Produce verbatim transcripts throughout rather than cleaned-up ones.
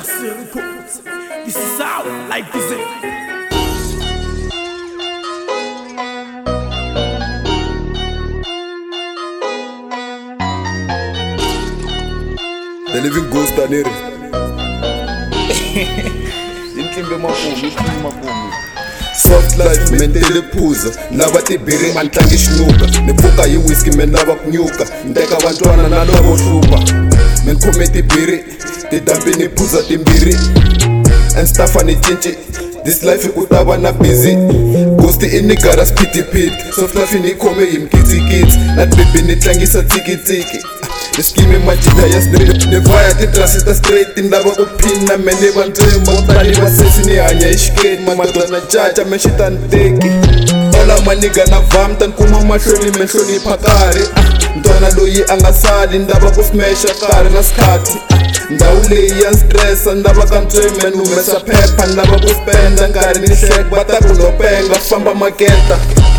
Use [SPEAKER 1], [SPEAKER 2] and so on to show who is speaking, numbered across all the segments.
[SPEAKER 1] Marcel Reports. This is how life is it.
[SPEAKER 2] The living ghost anere. Intimbe makumu, intimbe makumu. Soft life mentele phuza lava tibiri mantlangi xinuka ni pfuka hi whisky men lava kunyuka ndeka vantwana na lavo hlupa men khome tibiri tidampi ni phuza timbiri and stuff ani cinci this life ku ta va na busy ghost ini gara spitipit soft life ni khome hi mkitsikitsi na baby ni tlangisa tsikitsiki Eskimi majita ya straight Nevaya ti transita straight Ndava ku phina mene vantswemba Utani vasesi ni hanya ishikeni Mamadona chacha me shita nteki Ola maniga na vam Tan kuma mahloni menhloni phakari Ntwana loyi anga sali Ndava ku smesha kari na skati Ndawu leyi ya stressa Ndava ka ntswembe numesa phepha Ndava ku spenda nkari ni shek Bata ku nopenga Famba maketa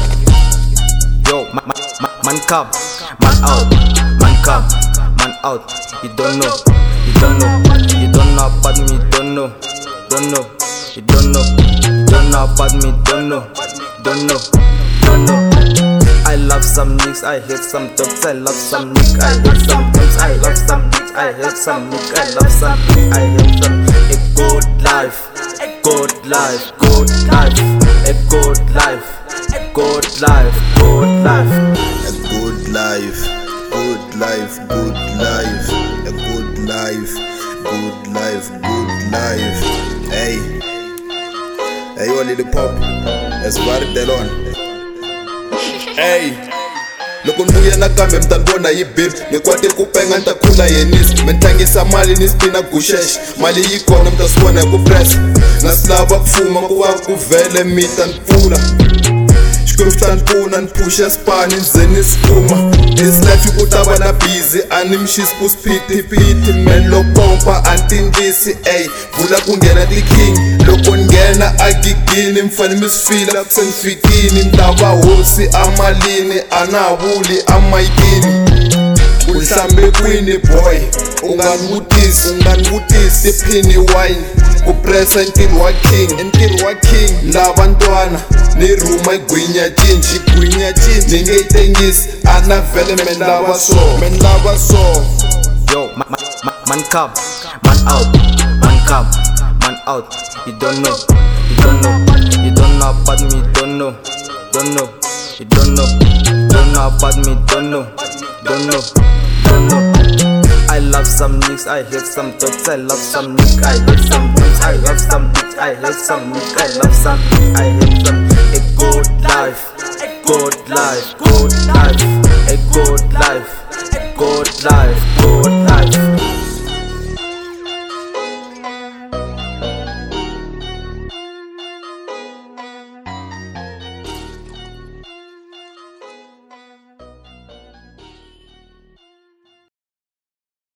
[SPEAKER 3] Yo, ma, ma, ma, man come, man out, man come, man out. You don't know, you don't know, you don't know about me, don't know, don't know, you don't know, don't know about me, don't know, don't know, don't know. I love some nicks, I hate some dogs, I love some nick, I hate some dogs, I love some bitch, I hate some nick, I love some nick, I hate some. A good life, a good life, good life, a good life. Good life, good life,
[SPEAKER 2] a good life, good life, good life, a good life, good life, good life. Hey, hey, you little pop, as far as they're on. Hey. Loko nbuya nakambe mtanibona yibib Nikwate kupenga ntakhula yenisi Mentlangisa mali nispina kushesh Mali yikhona mtasibona kupress Nasilava kufuma kuwa kuvele mita npfula Xikuruhla npfuna npusha spani nzeni skuma This life ikutava na busy Animshisi ku spiti piti Men lo pompa antindisi Ey, vula kungena ti king Loko ngena agigini Mfani misfila kusenfikini Ndava hosi amalini Anavuli amaikini Uhlambe kwini boy Unganibutisi, unganibutisi Tiphini wine Kupressa intini wa king, intini wa king Lavantwana Ni ruma igwinya cinci, igwinya cinci Ninge itengisi Anavele men lava so, men lava so
[SPEAKER 3] Yo, ma, ma, ma, man come, man out, man come, man out. You don't know, you don't know, you don't know about me, don't know, don't know, you don't know, don't know about me, don't know, don't know, don't know. I love some nicks, I hate some dogs, I love some nick, I hate some bitch, I love some bitch, I hate some nick, I love some nick, I hate some. A good life, good life, good life, a good life, good life.